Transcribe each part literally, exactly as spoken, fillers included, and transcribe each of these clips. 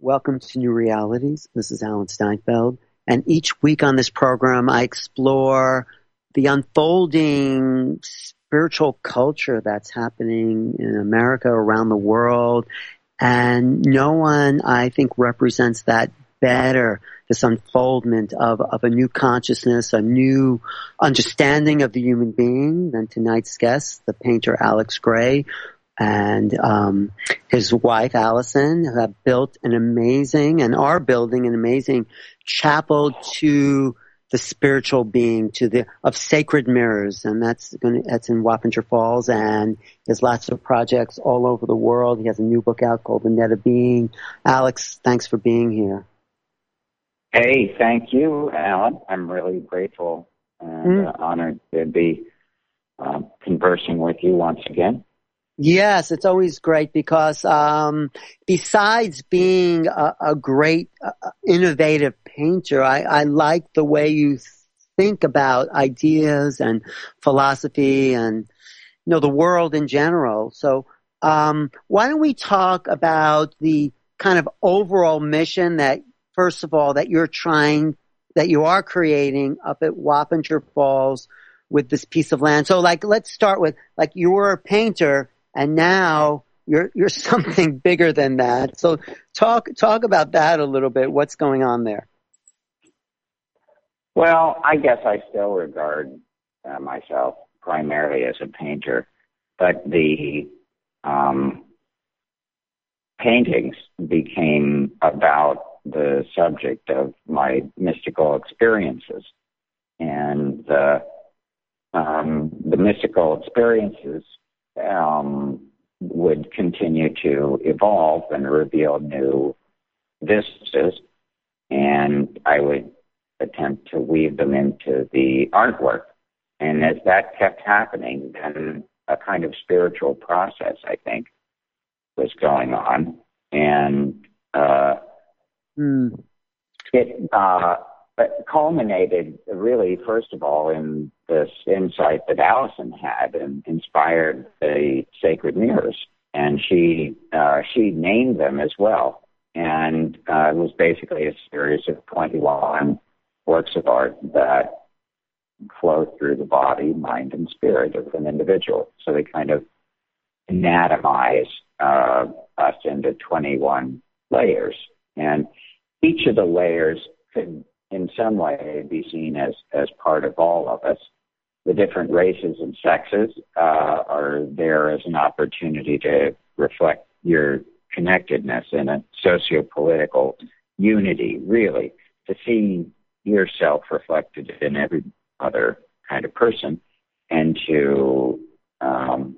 Welcome to New Realities. This is Alan Steinfeld. And each week on this program, I explore the unfolding spiritual culture that's happening in America, around the world. And no one, I think, represents that better, this unfoldment of, of a new consciousness, a new understanding of the human being than tonight's guest, the painter Alex Grey, and um, his wife, Allison, who have built an amazing and are building an amazing chapel to the spiritual being, to the of sacred mirrors, and that's going that's in Wappinger Falls. And there's lots of projects all over the world. He has a new book out called The Net of Being. Alex, thanks for being here. Hey, thank you, Alan. I'm really grateful and mm. uh, honored to be uh, conversing with you once again. Yes, it's always great because um, besides being a, a great, uh, innovative painter, I, I like the way you think about ideas and philosophy and, you know, the world in general. So um, why don't we talk about the kind of overall mission that, first of all, that you're trying, that you are creating up at Wappinger Falls with this piece of land. So, like, let's start with, like, you were a painter, and now you're you're something bigger than that. So talk talk about that a little bit. What's going on there? Well, I guess I still regard uh, myself primarily as a painter, but the um, paintings became about the subject of my mystical experiences, and the um, the mystical experiences Um, would continue to evolve and reveal new vistas, and I would attempt to weave them into the artwork. And as that kept happening, then a kind of spiritual process, I think, was going on. And uh, mm. it uh, culminated really, first of all, in this insight that Allison had and inspired the sacred mirrors. And she uh, she named them as well. And uh, it was basically a series of twenty-one works of art that flow through the body, mind, and spirit of an individual. So they kind of anatomize uh, us into twenty-one layers. And each of the layers could in some way be seen as, as part of all of us. The different races and sexes uh, are there as an opportunity to reflect your connectedness in a socio-political unity, really, to see yourself reflected in every other kind of person, and to um,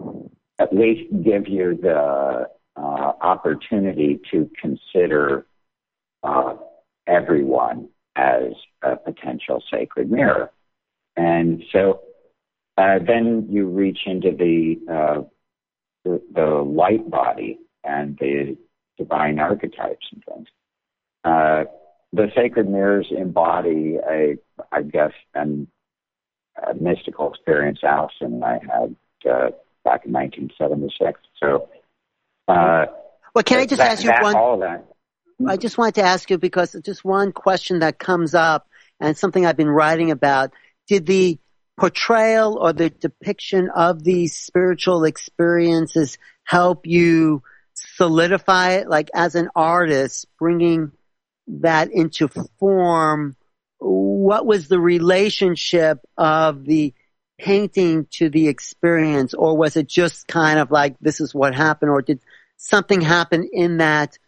at least give you the uh, opportunity to consider uh, everyone as a potential sacred mirror. And so uh, then you reach into the, uh, the the light body and the divine archetypes and things. Uh, the sacred mirrors embody a, I guess, an, a mystical experience Allison and I had uh, back in nineteen seventy-six. So, uh, well, can I just that, ask you that, one? All of that. I just wanted to ask you, because just one question that comes up and something I've been writing about. Did the portrayal or the depiction of these spiritual experiences help you solidify it? Like, as an artist, bringing that into form, what was the relationship of the painting to the experience? Or was it just kind of like, this is what happened? Or did something happen in that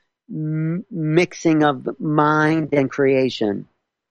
mixing of mind and creation?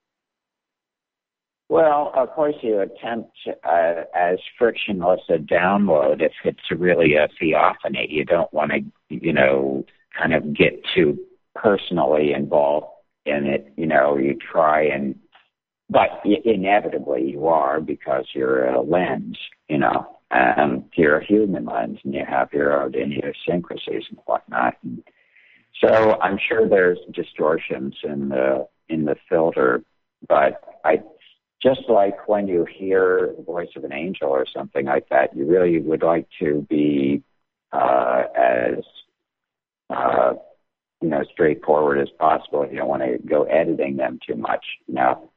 Well, of course, you attempt uh, as frictionless a download if it's really a theophany. You don't want to, you know, kind of get too personally involved in it. You know, you try and, but inevitably you are, because you're a lens, you know, and you're a human lens, and you have your own idiosyncrasies and whatnot. And so I'm sure there's distortions in the in the filter, but I. Just like when you hear the voice of an angel or something like that, you really would like to be uh, as uh, you know, straightforward as possible. You don't want to go editing them too much, you know.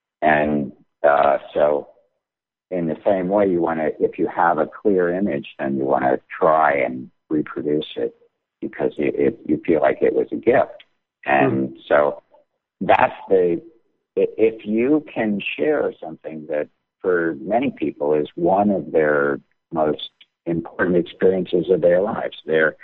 And uh, so in the same way, you want to, if you have a clear image, then you want to try and reproduce it because you, it, you feel like it was a gift. And mm. so that's the, if you can share something that for many people is one of their most important experiences of their lives, their,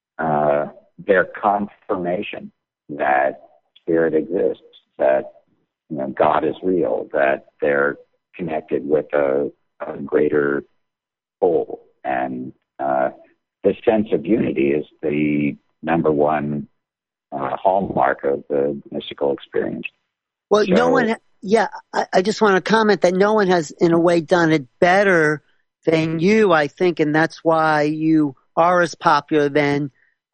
uh, their confirmation that spirit exists, that, you know, God is real, that they're connected with a, a greater whole. And uh, the sense of unity is the number one uh, hallmark of the mystical experience. Well, so, no one, yeah, I, I just want to comment that no one has, in a way, done it better than you, I think, and that's why you are as popular than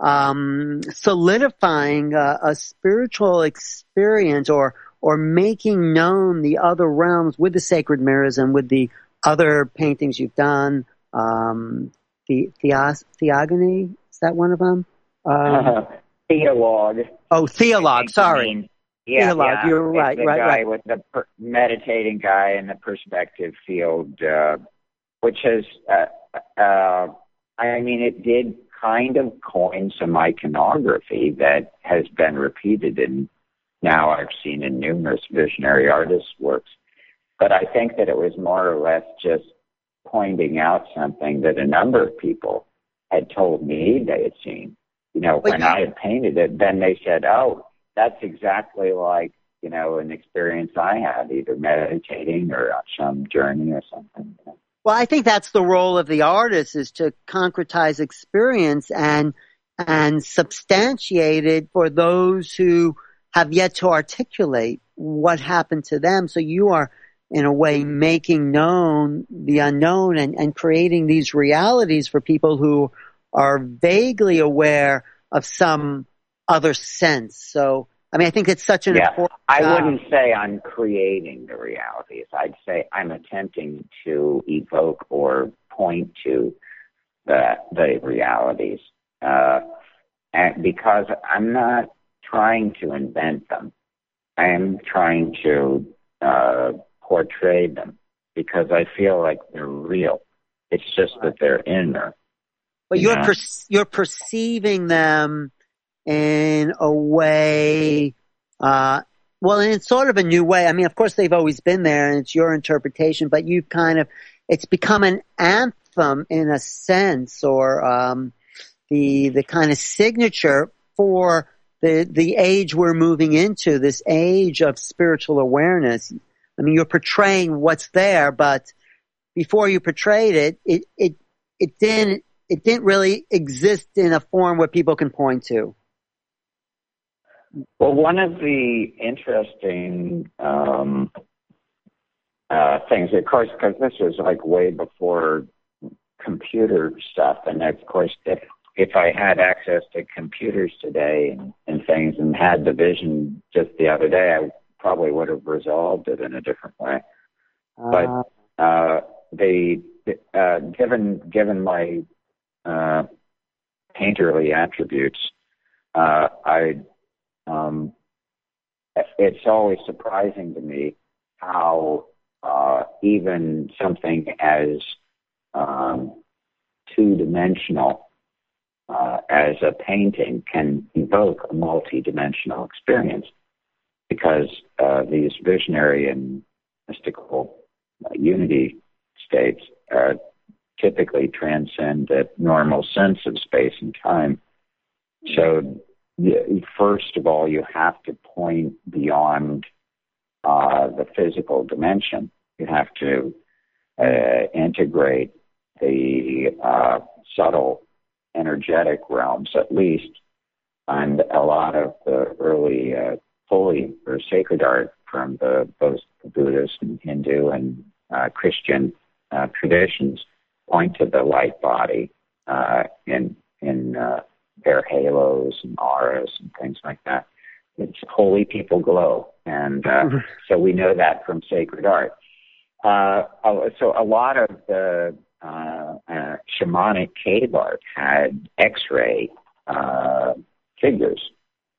um, solidifying a, a spiritual experience or or making known the other realms with the sacred mirrors and with the other paintings you've done. Um, the, Theos, Theogony, is that one of them? Um, uh, Theologue. Oh, Theologue, sorry. Mean, yeah, Theologue, yeah, you're right, the right, guy right. with the per- meditating guy in the perspective field, uh, which has, uh, uh, I mean, it did kind of coin some iconography that has been repeated in now I've seen in numerous visionary artists' works. But I think that it was more or less just pointing out something that a number of people had told me they had seen. You know, when I had painted it, then they said, oh, that's exactly like, you know, an experience I had, either meditating or on some journey or something. Well, I think that's the role of the artist, is to concretize experience and and substantiate it for those who have yet to articulate what happened to them. So you are, in a way, making known the unknown and, and creating these realities for people who are vaguely aware of some other sense. So, I mean, I think it's such an yeah, important I job. wouldn't say I'm creating the realities. I'd say I'm attempting to evoke or point to the, the realities. Uh, and because I'm not trying to invent them. I am trying to uh, portray them because I feel like they're real. It's just that they're in there. But you you're know? per- you're perceiving them in a way, uh, well, in sort of a new way. I mean, of course, they've always been there, and it's your interpretation. But you kind of, it's become an anthem in a sense, or um, the the kind of signature for the the age we're moving into, this age of spiritual awareness. I mean, you're portraying what's there, but before you portrayed it, it it it didn't it didn't really exist in a form where people can point to. Well, one of the interesting um, uh, things, of course, because this was like way before computer stuff, and of course, if if I had access to computers today and, and things and had the vision just the other day, I probably would have resolved it in a different way. Uh, but uh, the uh, given given my uh, painterly attributes, uh, I um, it's always surprising to me how uh, even something as um, two-dimensional Uh, as a painting can evoke a multi-dimensional experience, because uh, these visionary and mystical uh, unity states uh, typically transcend that normal sense of space and time. So, first of all, you have to point beyond uh, the physical dimension. You have to uh, integrate the uh, subtle energetic realms, at least, and a lot of the early uh, holy or sacred art from the both the Buddhist and Hindu and uh, Christian uh, traditions point to the light body uh, in in uh, their halos and auras and things like that. It's holy people glow, and uh, so we know that from sacred art. Uh, so a lot of the Uh, uh, shamanic cave art had X-ray uh, figures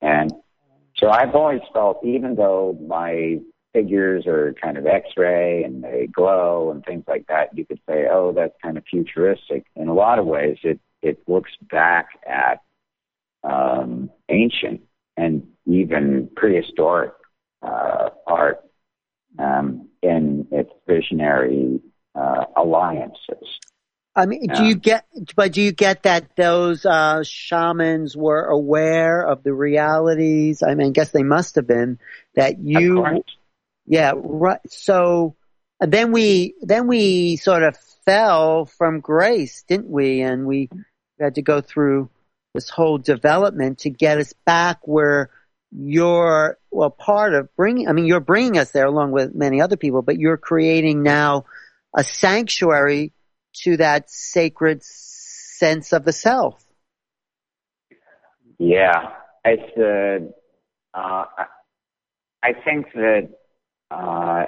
I've always felt, even though my figures are kind of X-ray and they glow and things like that, you could say, oh, that's kind of futuristic. In a lot of ways, it, it looks back at um, ancient and even prehistoric uh, art um, in its visionary uh, alliances. I mean, do you get, but do you get that those uh, shamans were aware of the realities? I mean, I guess they must have been that you, yeah, right. So then we, then we sort of fell from grace, didn't we? And we had to go through this whole development to get us back where you're, well, part of bringing, I mean, you're bringing us there along with many other people, but you're creating now a sanctuary to that sacred sense of the self. Yeah, it's uh, uh, I think that uh,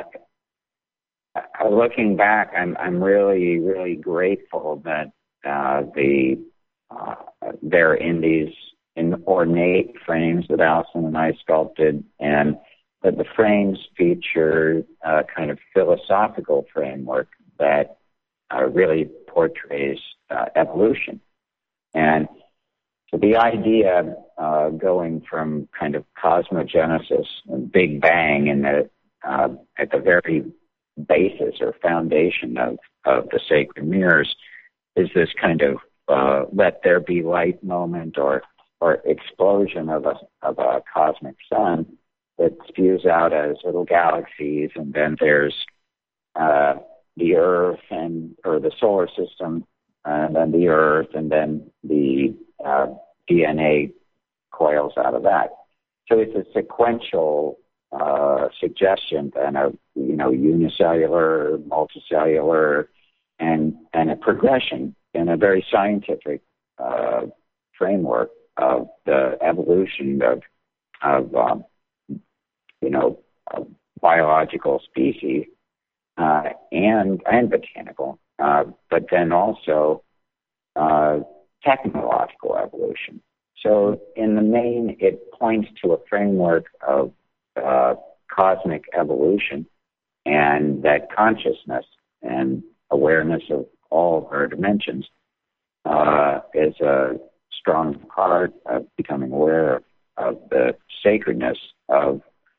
looking back, I'm I'm really really grateful that uh, the uh, they're in these in ornate frames that Allison and I sculpted, and that the frames feature a kind of philosophical framework that Uh, really portrays uh, evolution. And so the idea uh, going from kind of cosmogenesis and Big Bang in the, uh, at the very basis or foundation of, of the sacred mirrors is this kind of uh, let there be light moment or or explosion of a of a cosmic sun that spews out as little galaxies, and then there's uh, the Earth and or the solar system, and then the Earth, and then the uh, D N A coils out of that. So it's a sequential uh, suggestion and a you know unicellular, multicellular, and and a progression in a very scientific uh, framework of the evolution of of um, you know of biological species. Uh, and and botanical, uh, but then also uh, technological evolution. So in the main, it points to a framework of uh, cosmic evolution, and that consciousness and awareness of all of our dimensions uh, is a strong part of becoming aware of, of the sacredness of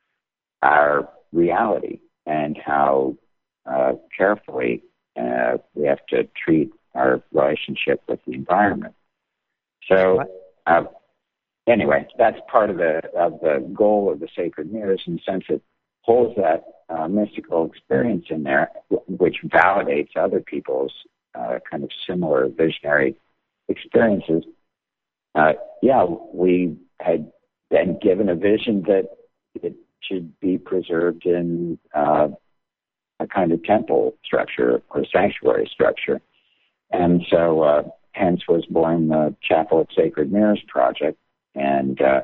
our reality and how Uh, carefully, uh, we have to treat our relationship with the environment. So, uh, anyway, that's part of the of the goal of the sacred mirrors, in the sense it holds that uh, mystical experience in there, which validates other people's uh, kind of similar visionary experiences. Uh, yeah, we had been given a vision that it should be preserved in Uh, a kind of temple structure or sanctuary structure. And so uh, hence was born the Chapel of Sacred Mirrors project. And uh,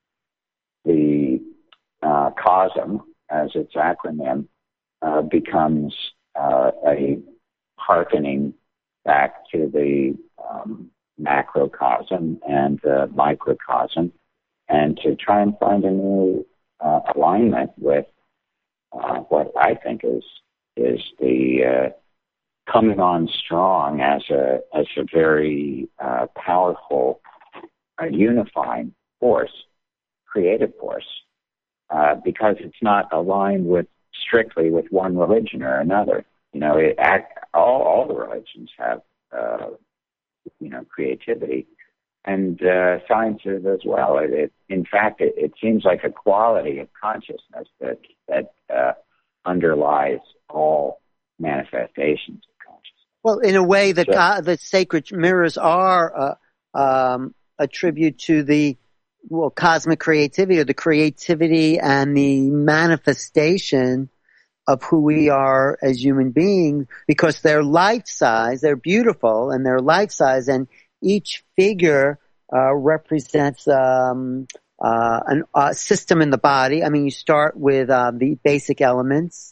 the uh, COSM, as its acronym, uh, becomes uh, a hearkening back to the um, macrocosm and the microcosm, and to try and find a new uh, alignment with Uh, what I think is is the uh, coming on strong as a as a very uh, powerful, uh, unifying force, creative force, uh, because it's not aligned with strictly with one religion or another. You know, it act, all all the religions have uh, you know creativity, and uh, sciences as well. It, it, in fact, it, it seems like a quality of consciousness that that uh, underlies all manifestations of consciousness. Well, in a way, the so, co- the sacred mirrors are uh, um, a tribute to the well cosmic creativity, or the creativity and the manifestation of who we are as human beings, because they're life size, they're beautiful, and they're life size, and each figure uh, represents um, uh, an, a system in the body. I mean, you start with uh, the basic elements,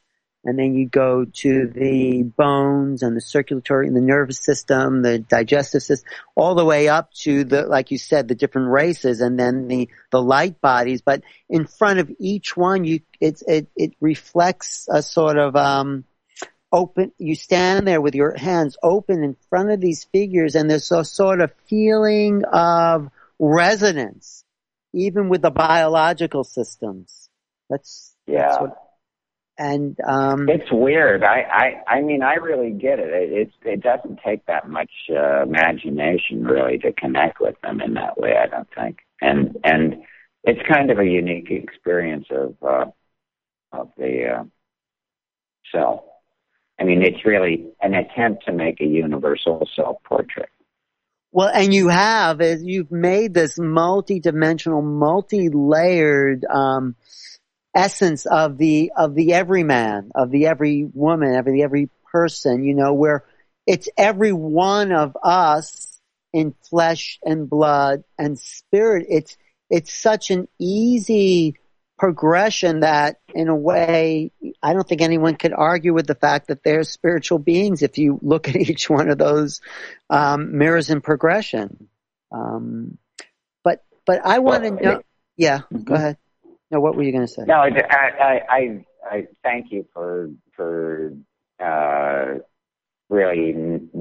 and then you go to the bones and the circulatory and the nervous system, the digestive system, all the way up to the, like you said, the different races, and then the, the light bodies. But in front of each one, you, it's, it, it reflects a sort of, um, open, you stand there with your hands open in front of these figures, and there's a sort of feeling of resonance, even with the biological systems. That's, yeah. that's what, and, um, it's weird. I, I, I mean, I really get it. It, it's, it doesn't take that much, uh, imagination really to connect with them in that way, I don't think. And, and it's kind of a unique experience of, uh, of the, uh, self. I mean, it's really an attempt to make a universal self-portrait. Well, and you have, is you've made this multi-dimensional, multi-layered, um, essence of the, of the everyman, of the every woman, of the every person, you know, where it's every one of us in flesh and blood and spirit. It's, it's such an easy progression that, in a way, I don't think anyone could argue with the fact that they're spiritual beings if you look at each one of those um, mirrors in progression. Um, but but I want to well, know. Yeah, mm-hmm. Go ahead. No, what were you going to say? No, I, I, I, I thank you for for uh, really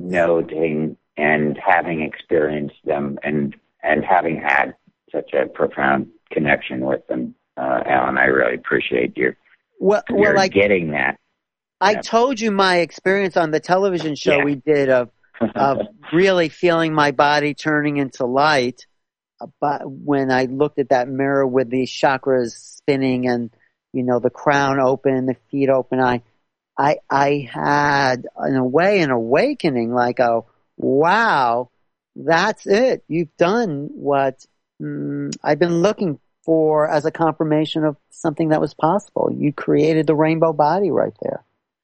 noting and having experienced them, and and having had such a profound connection with them. Uh, Alan, I really appreciate your, well, your well, I, getting that. I yeah. told you my experience on the television show yeah. we did of, of really feeling my body turning into light. But when I looked at that mirror with the chakras spinning and, you know, the crown open, the feet open, I, I, I had, in a way, an awakening, like, oh, wow, that's it. You've done what mm, I've been looking for as a confirmation of something that was possible. You created the rainbow body right there.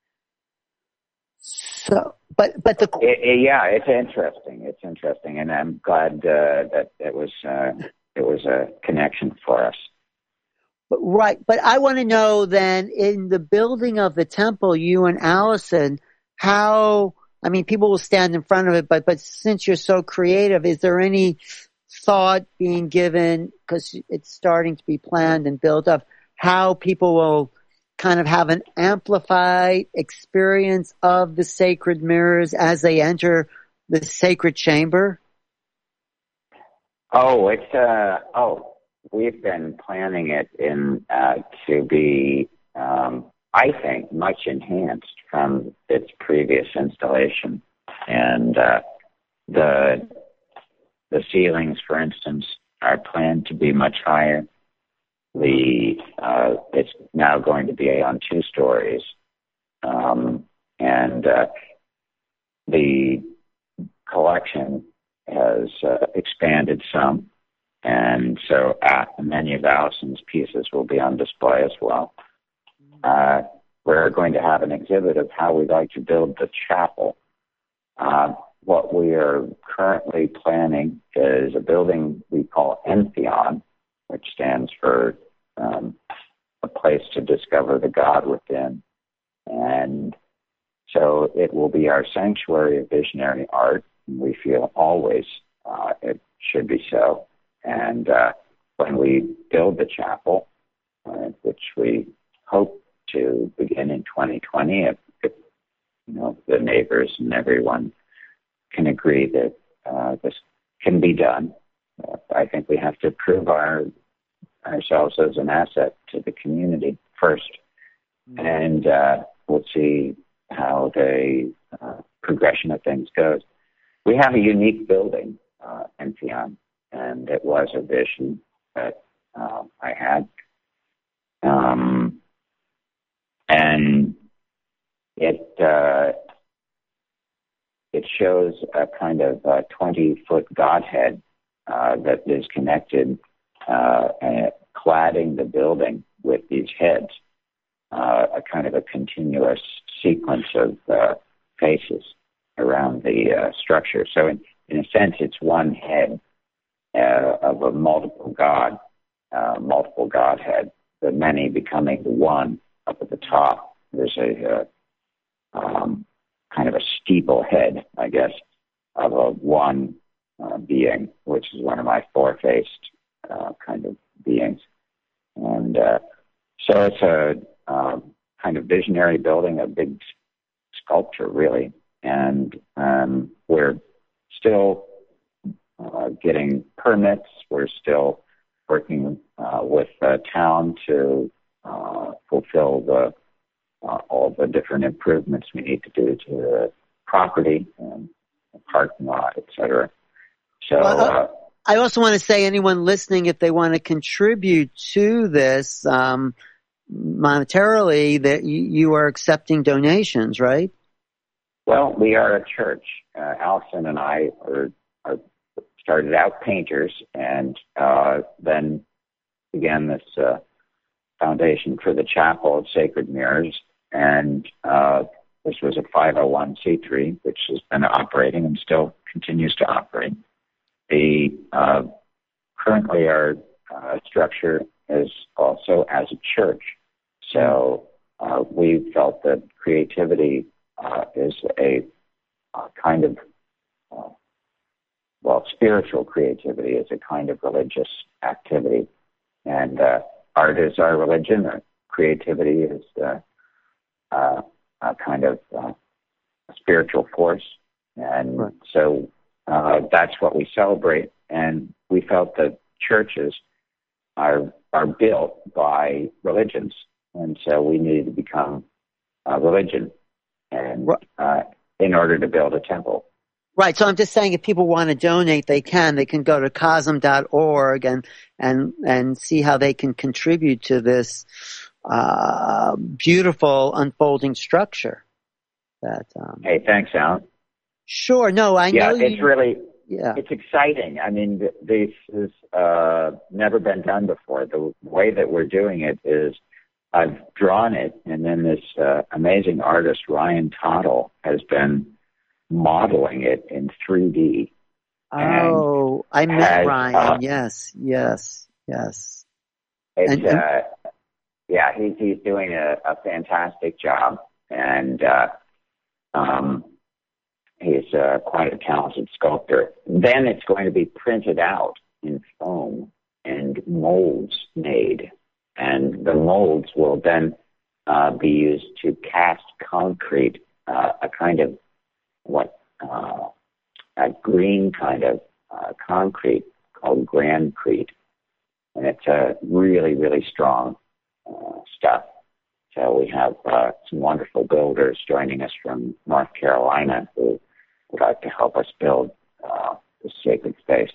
So, but, but the, it, it, yeah, it's interesting. It's interesting. And I'm glad, uh, that it was, uh, it was a connection for us. But, right. But I want to know then, in the building of the temple, you and Allison, how, I mean, people will stand in front of it, but, but since you're so creative, is there any thought being given, because it's starting to be planned and built up, how people will kind of have an amplified experience of the sacred mirrors as they enter the sacred chamber? Oh, it's, uh, oh, we've been planning it in, uh, to be, um, I think, much enhanced from its previous installation. And, uh, the, the ceilings, for instance, are planned to be much higher. The uh, it's now going to be on two stories, um, and uh, the collection has uh, expanded some, and so uh, many of Allison's pieces will be on display as well. Uh, we're going to have an exhibit of how we'd like to build the chapel. Uh, what we are currently planning is a building we call Entheon, which stands for um, a place to discover the God within. And so it will be our sanctuary of visionary art. We feel always uh, it should be so. And uh, when we build the chapel, uh, which we hope to begin in twenty twenty, if, if you know the neighbors and everyone can agree that uh, this can be done. Uh, I think we have to prove our ourselves as an asset to the community first, mm-hmm. and uh, we'll see how the uh, progression of things goes. We have a unique building, uh, Entheon, and it was a vision that uh, I had, um, and it uh, it shows a kind of twenty-foot Godhead uh, that is connected, uh, and cladding the building with these heads, uh, a kind of a continuous sequence of uh, faces around the uh, structure. So in, in a sense, it's one head uh, of a multiple God, uh, multiple Godhead, the many becoming the one up at the top, there's a uh, um, kind of a steeple head, I guess, of a one uh, being, which is one of my four-faced uh, kind of beings. And uh, so it's a uh, kind of visionary building, a big sculpture, really. And um, we're still uh, getting permits. We're still working uh, with the town to uh, fulfill the uh, all the different improvements we need to do to the property and the parking lot, et cetera. So well, uh, I also want to say, anyone listening, if they want to contribute to this um, monetarily, that you, you are accepting donations, right? Well, we are a church. Uh, Allison and I are, are started out painters, and uh, then began this uh, foundation for the Chapel of Sacred Mirrors. And uh, this was a five oh one c three, which has been operating and still continues to operate. The uh, currently our uh, structure is also as a church. So uh, we felt that creativity uh, is a uh, kind of uh, well, spiritual creativity is a kind of religious activity, and uh, art is our religion. Or creativity is uh, uh, a kind of uh, a spiritual force, and right. so uh, that's what we celebrate. And we felt that churches are are built by religions, and so we needed to become a religion, and uh, in order to build a temple. Right. So I'm just saying, if people want to donate, they can. They can go to cosm dot org and and and see how they can contribute to this uh, beautiful unfolding structure. That. Um, hey, thanks, Alan. Sure. No, I yeah, know. Yeah, it's you, really. Yeah. It's exciting. I mean, this has uh, never been done before. The way that we're doing it is, I've drawn it, and then this uh, amazing artist Ryan Tottle has been modeling it in three D. Oh, I met has, Ryan. Uh, yes, yes, yes. It's and, and, uh, yeah, he's he's doing a, a fantastic job, and uh, um, he's uh, quite a talented sculptor. Then it's going to be printed out in foam and molds made, and the molds will then uh, be used to cast concrete, uh, a kind of what uh, a green kind of uh, concrete called Grandcrete, and it's a really, really strong uh, stuff. So we have uh, some wonderful builders joining us from North Carolina who would like to help us build uh, the sacred space.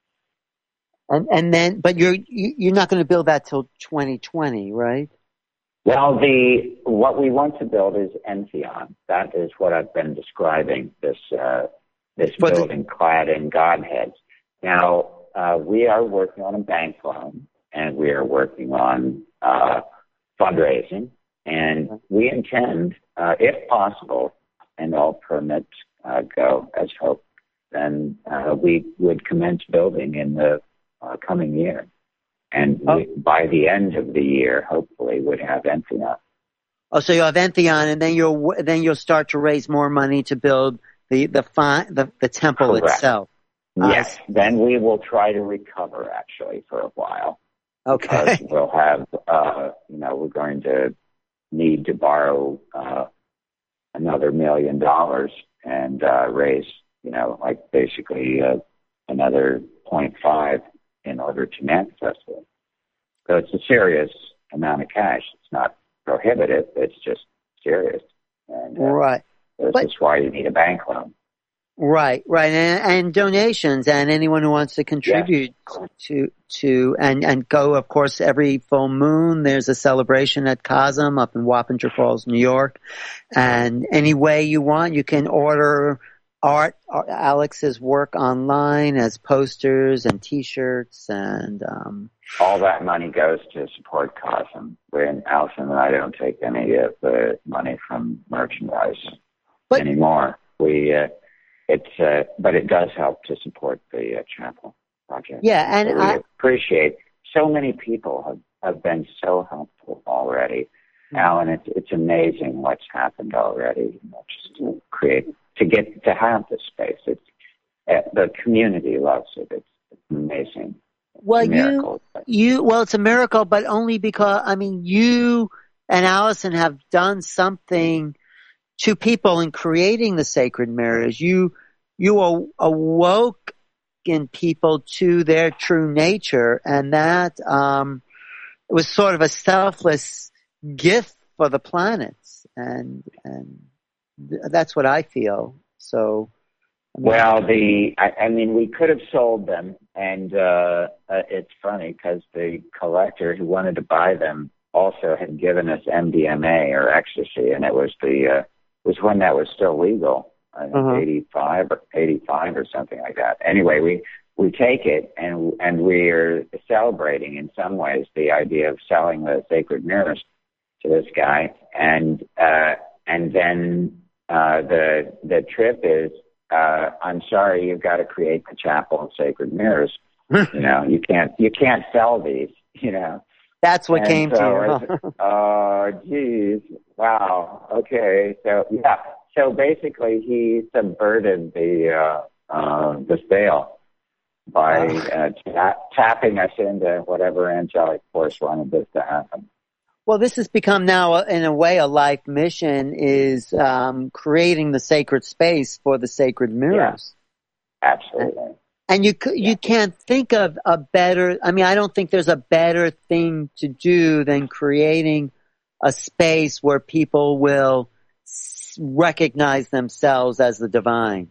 And, and then, but you're you're not going to build that till twenty twenty, right? Well, the what we want to build is Entheon. That is what I've been describing, this uh, this but building the, clad in Godheads. Now, uh, we are working on a bank loan, and we are working on uh, fundraising, and we intend, uh, if possible, and all permits uh, go as hoped, then uh, we would commence building in the uh, coming year. And oh. we, by the end of the year, hopefully, would have Entheon. Oh, so you have Entheon, and then you'll then you'll start to raise more money to build the the fi- the, the temple Correct. itself. Yes. Uh, then we will try to recover, actually, for a while. Okay. Because we'll have, uh, you know, we're going to need to borrow uh, another million dollars and uh, raise, you know, like basically uh, another point five in order to manifest it. So it's a serious amount of cash. It's not prohibitive. It's just serious. And, uh, right. This but, is why you need a bank loan. Right, right. And, and donations, and anyone who wants to contribute yes. to, to, and, and go, of course, every full moon, there's a celebration at Cosm up in Wappinger Falls, New York. And any way you want, you can order art, Alex's work online as posters and T-shirts, and um, all that money goes to support Cosm. When Allison and I don't take any of the money from merchandise but, anymore. We uh, it's uh, but it does help to support the uh, chapel project. Yeah, and so we I appreciate so many people have, have been so helpful already. Alan, it's it's amazing what's happened already. You know, just to create, to get to have this space. It's uh, the community loves it. It's, it's amazing. It's Well, a miracle. you, you, well, it's a miracle, but only because, I mean, you and Allison have done something to people in creating the sacred mirrors. You, you awoke in people to their true nature, and that, um, it was sort of a selfless gift for the planets, and, and th- that's what I feel. So, I mean, well, the I, I mean, we could have sold them, and uh, uh, it's funny because the collector who wanted to buy them also had given us M D M A or ecstasy, and it was the uh, was when that was still legal, I think uh-huh. eighty-five or eighty-five or something like that. Anyway, we we take it, and and we are celebrating in some ways the idea of selling the sacred mirrors to this guy, and uh, and then uh, the the trip is. Uh, I'm sorry, you've got to create the chapel of sacred mirrors. You know, you can't, you can't sell these, you know. That's what and came so to you. Oh, geez. Wow. Okay. So, yeah. So basically he subverted the, uh, uh, the sale by, uh, ta- tapping us into whatever angelic force wanted this to happen. Well, this has become now, in a way, a life mission is um, creating the sacred space for the sacred mirrors. Yeah, absolutely. And you you yeah. can't think of a better, I mean, I don't think there's a better thing to do than creating a space where people will recognize themselves as the divine.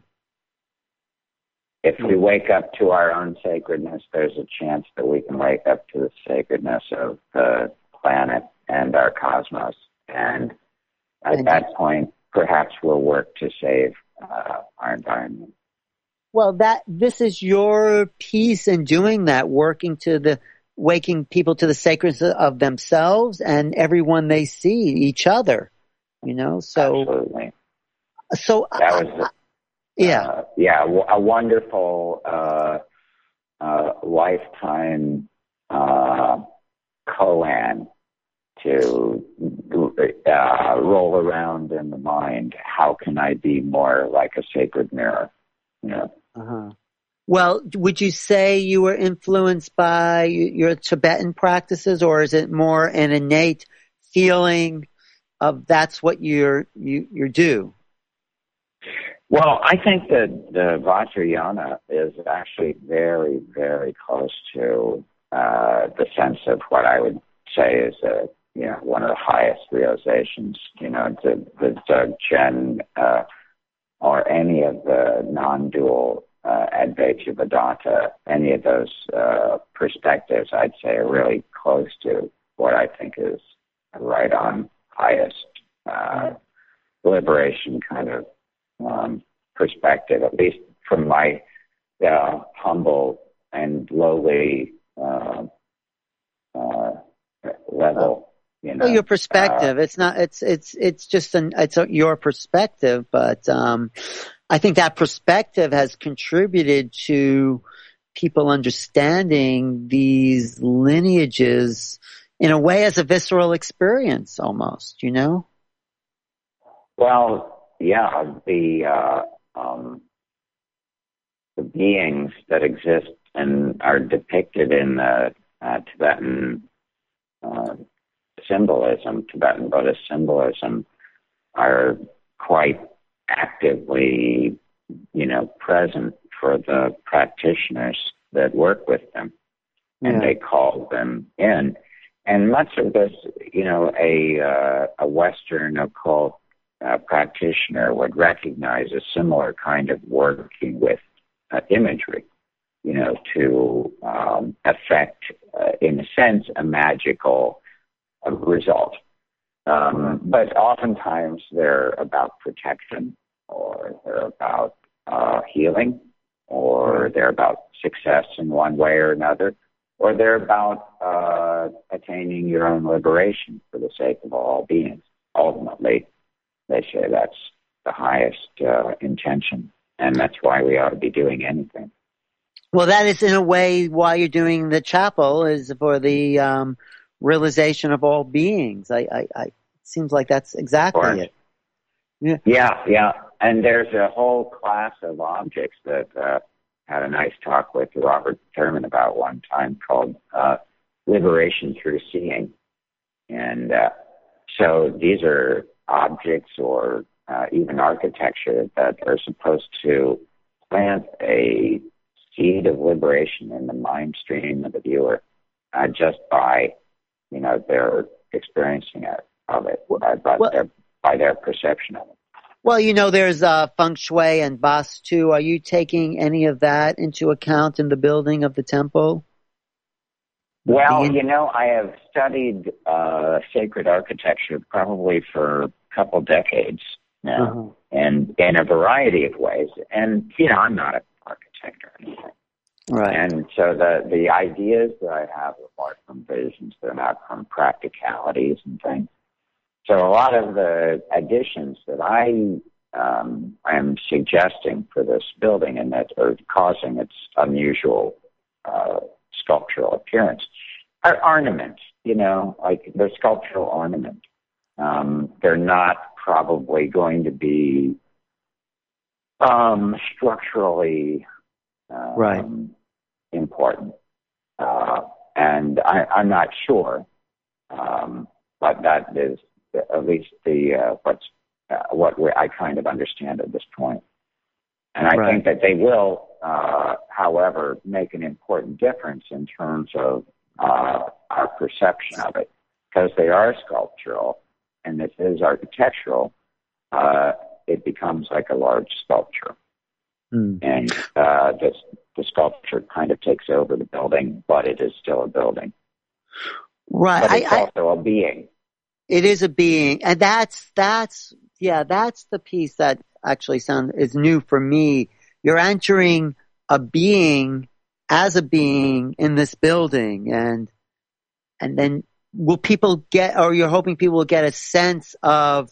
If we wake up to our own sacredness, there's a chance that we can wake up to the sacredness of the planet and our cosmos, and at and that point, perhaps we'll work to save uh, our environment. Well, that this is your piece in doing that, working to the waking people to the sacredness of themselves and everyone they see, each other. You know, so absolutely. So that was, uh, yeah, uh, yeah, a wonderful uh, uh, lifetime uh, koan. To uh, roll around in the mind, how can I be more like a sacred mirror? You know? Uh-huh. Well, would you say you were influenced by your Tibetan practices, or is it more an innate feeling of that's what you're you you do? Well, I think that the Vajrayana is actually very, very close to uh, the sense of what I would say is a you know, one of the highest realizations, you know, the, the Dzogchen, uh, or any of the non-dual, uh, Advaita Vedanta, any of those, uh, perspectives, I'd say are really close to what I think is right on highest, uh, liberation kind of, um, perspective, at least from my, uh, humble and lowly, uh, uh, level. You know, well, your perspective. Uh, it's not. It's it's it's just an. It's a, your perspective, but um, I think that perspective has contributed to people understanding these lineages in a way as a visceral experience, almost. You know. Well, yeah, the uh, um, the beings that exist and are depicted in the uh, Tibetan. Uh, symbolism, Tibetan Buddhist symbolism, are quite actively, you know, present for the practitioners that work with them. Yeah. And they call them in. And much of this, you know, a, uh, a Western occult uh, practitioner would recognize a similar kind of working with uh, imagery, you know, to um, affect, uh, in a sense, a magical a result. Um, but oftentimes they're about protection, or they're about uh, healing, or they're about success in one way or another, or they're about uh, attaining your own liberation for the sake of all beings. Ultimately, they say that's the highest uh, intention, and that's why we ought to be doing anything. Well, that is in a way why you're doing the chapel, is for the um, realization of all beings. I, I, I, seems like that's exactly it. Yeah. yeah, yeah. And there's a whole class of objects that uh, had a nice talk with Robert Thurman about one time called uh, liberation through seeing. And uh, so these are objects or uh, even architecture that are supposed to plant a seed of liberation in the mind stream of the viewer uh, just by, you know, their experiencing it, of it, by, by, well, their, by their perception of it. Well, you know, there's uh, feng shui and vastu. Are you taking any of that into account in the building of the temple? Well, you know, I have studied uh, sacred architecture probably for a couple decades now, uh-huh. and in a variety of ways. And, you know, I'm not an architect or anything. Right. And so the, the ideas that I have are more from visions. They're not from practicalities and things. So a lot of the additions that I um, am suggesting for this building and that are causing its unusual uh, sculptural appearance are ornaments, you know, like they're sculptural ornament. Um, they're not probably going to be um, structurally um, right. important. Uh, and I, I'm not sure, um, but that is at least the uh, what's uh, what we, I kind of understand at this point. And I right. think that they will, uh, however, make an important difference in terms of uh, our perception of it, because they are sculptural and this is architectural. Uh, it becomes like a large sculpture, mm. and uh, the the sculpture kind of takes over the building, but it is still a building. Right. But it's I, also I, a being. It is a being, and that's that's yeah, that's the piece that actually sound is new for me. You're entering a being as a being in this building, and and then will people get, or you're hoping people will get a sense of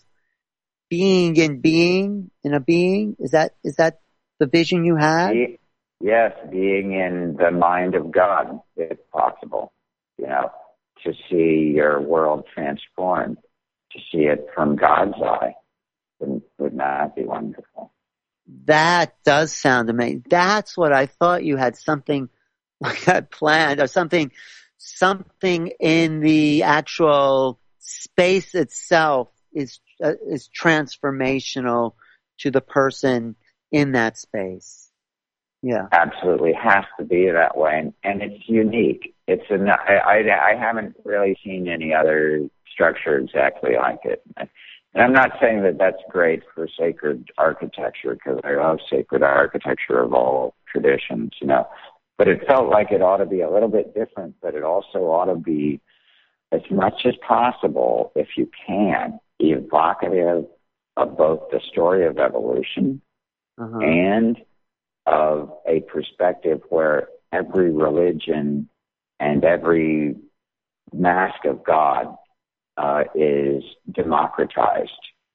being in being in a being? Is that is that the vision you had? Be, yes, being in the mind of God, if possible. You know. To see your world transformed, to see it from God's eye, wouldn't, wouldn't that be wonderful? That does sound amazing. That's what I thought you had something like that planned, or something, something in the actual space itself is uh, is transformational to the person in that space. Yeah, absolutely has to be that way, and, and it's unique. It's a, I, I, I haven't really seen any other structure exactly like it. And I'm not saying that that's great for sacred architecture, because I love sacred architecture of all traditions, you know. But it felt like it ought to be a little bit different, but it also ought to be, as much as possible, if you can, evocative of both the story of evolution uh-huh. and of a perspective where every religion and every mask of God uh, is democratized,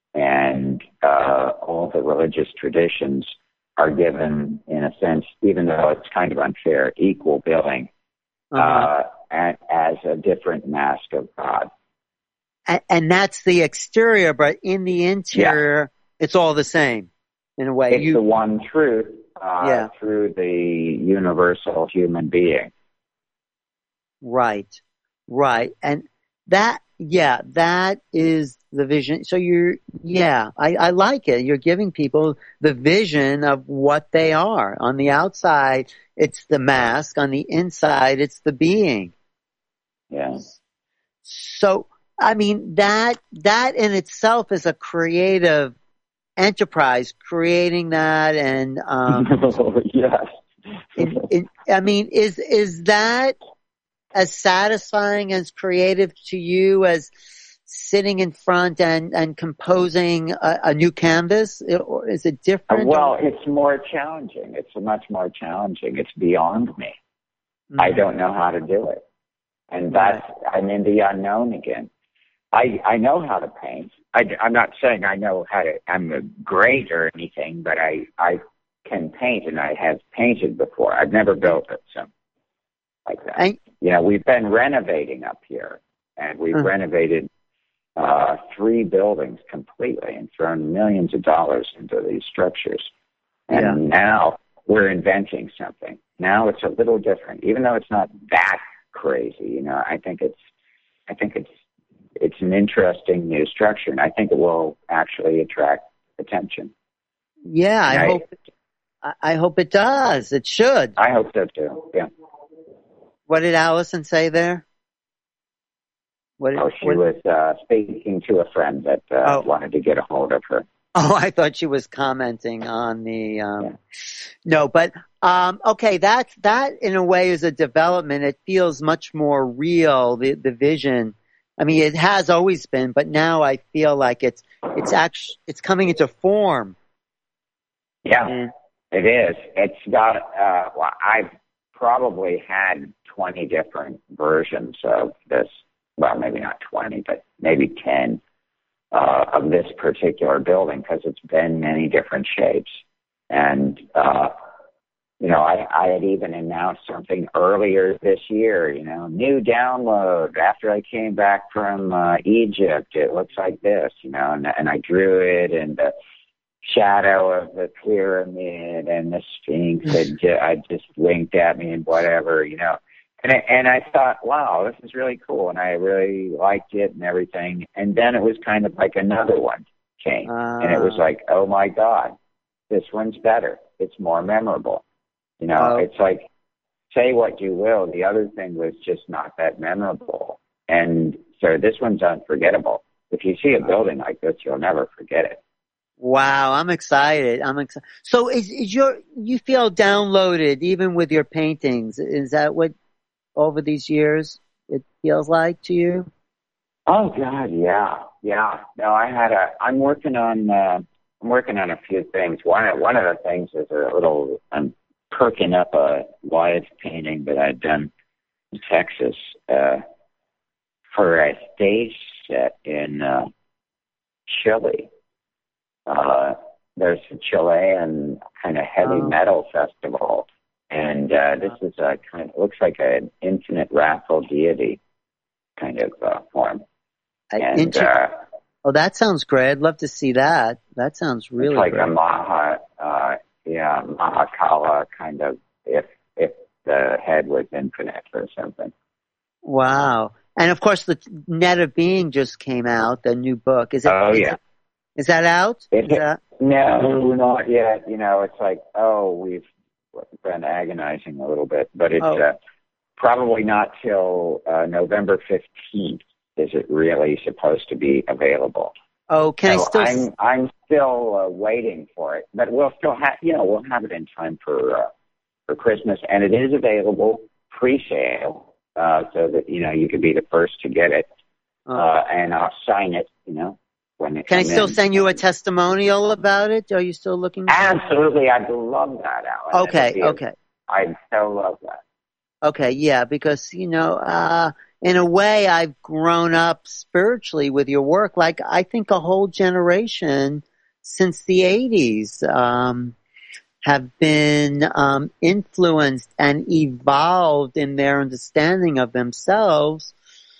and uh, all the religious traditions are given, in a sense, even though it's kind of unfair, equal billing uh-huh. uh, and, as a different mask of God. And, and that's the exterior, but in the interior, yeah. it's all the same in a way. It's you, the one truth uh, yeah. through the universal human being. Right, right. And that, yeah, that is the vision. So you're, yeah, I, I like it. You're giving people the vision of what they are. On the outside, it's the mask. On the inside, it's the being. Yes. So, I mean, that, that in itself is a creative enterprise, creating that and, um, yes. in, in, I mean, is, is that as satisfying, as creative to you as sitting in front and, and composing a, a new canvas? Or is it different? Well, it's more challenging. It's much more challenging. It's beyond me. Mm-hmm. I don't know how to do it. And that's, right. I'm in the unknown again. I, I know how to paint. I, I'm not saying I know how to, I'm great or anything, but I, I can paint, and I have painted before. I've never built it, so like that. I, you know, we've been renovating up here, and we've uh, renovated uh, three buildings completely and thrown millions of dollars into these structures. And yeah. now we're inventing something. Now it's a little different, even though it's not that crazy. You know, I think it's, I think it's, it's an interesting new structure, and I think it will actually attract attention. Yeah, I, I hope. It, I hope it does. It should. I hope so too. Yeah. What did Allison say there? What did, oh, she what, was uh, speaking to a friend that uh, oh. wanted to get a hold of her. Oh, I thought she was commenting on the. Um, yeah. No, but um, okay, that that in a way is a development. It feels much more real. The the vision. I mean, it has always been, but now I feel like it's it's actually it's coming into form. Yeah, and, it is. It's got. Uh, well, I've probably had twenty different versions of this. Well, maybe not twenty, but maybe ten uh, of this particular building, because it's been many different shapes. And uh, you know, I, I had even announced something earlier this year, you know, new download after I came back from uh, Egypt. It looks like this, you know, and, and I drew it in the shadow of the pyramid, and the Sphinx had ju- I just winked at me and whatever, you know. And I, and I thought, wow, this is really cool. And I really liked it and everything. And then it was kind of like another one came. Uh, and it was like, oh, my God, this one's better. It's more memorable. You know, oh. It's like, say what you will. The other thing was just not that memorable. And so this one's unforgettable. If you see a building like this, you'll never forget it. Wow, I'm excited. I'm excited. So is, is your, you feel downloaded even with your paintings? Is that what over these years it feels like to you? Oh God, yeah, yeah. No, I had a, I'm working on, uh, I'm working on a few things. One, one of the things is a little, I'm perking up a live painting that I'd done in Texas, uh, for a stage set in, uh, Chile. Uh, there's a Chilean kind of heavy oh. metal festival. And, uh, this is a kind of, looks like an infinite wrathful deity kind of, uh, form. And, Inter- uh, oh, that sounds great. I'd love to see that. That sounds really it's like great. a Maha, uh, yeah, Mahakala kind of, if, if the head was infinite or something. Wow. And of course the Net of Being just came out, the new book. Is it? Oh, is yeah. It, is that out? It, is that- no, not yet. You know, it's like, oh, we've been agonizing a little bit, but it's, oh. uh, probably not till, uh, November fifteenth is it really supposed to be available. Oh, can so I still? I'm I'm still uh, waiting for it, but we'll still have you know we'll have it in time for uh, for Christmas, and it is available pre-sale, uh, so that you know you could be the first to get it, oh. uh, and I'll sign it. You know when it. Can I still in. send you a testimonial about it? Are you still looking? For Absolutely, it? I'd love that, Alan. Okay, okay. I'd so love that. Okay, yeah, because you know. uh In a way, I've grown up spiritually with your work. Like, I think a whole generation since the eighties um, have been um, influenced and evolved in their understanding of themselves